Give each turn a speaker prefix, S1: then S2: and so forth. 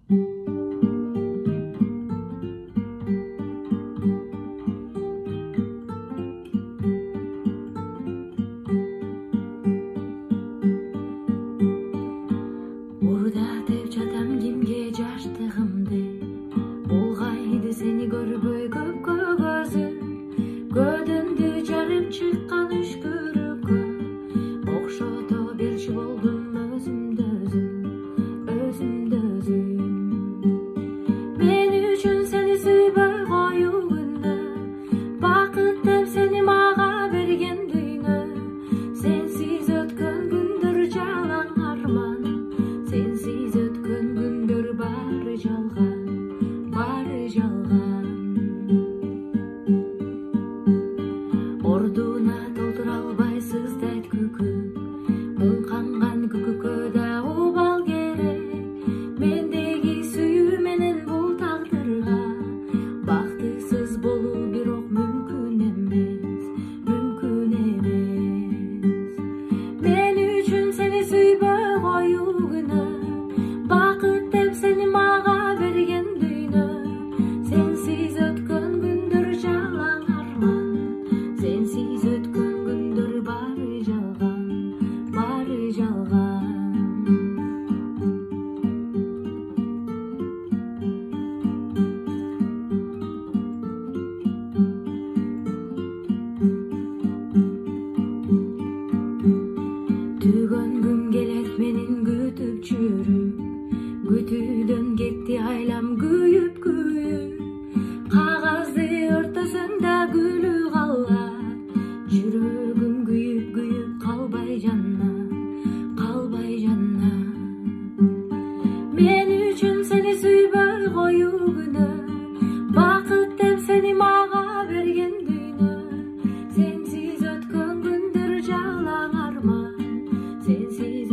S1: Урда деп жатам кимге жаштыгымды, болгайды сени көрбөй көпкө көзүм. Көдүмдү жарып чыккан үшкүрүккө окшото берчи болдум өзүмдү өзүм. Мен үчүн сени сүйбөй коюу күндө, бакыт деп сени мага берген дүйнө. Сенсиз өткөн күндөр жалаң арман, сенсиз өткөн күндөр баары жалган, баары жалган. Ордуна толтура албай сыздайт күкү, муң канган күкүккө да убал керек. Мендеги сүйүү менен бул тагдырга бактысыз болуу бирок мүмкүн эмес, мүмкүн эмес. Мен үчүн сени сүйбөй коюу күнөө, бакыт деп сени мага берген дүйнө. Сенсиз өткөн күндөр жалаң арман, сенсиз өткөн күндөр баары жалган, баары жалган. Түгөнгүм келет менин күтүп жүрүп, күтүүдөн кетти айлам күйүп күйүп. Кагазды өртөсөң да гүлү калат, жүрөгүм күйүп күйүп калбай жаннат, калбай жаннат. Мен үчүн сени сүйбөй коюу күнөө, бакыт деп сени мага берген дүйнө. Сенсиз өткөн күндөр жалаң арман, сенсиз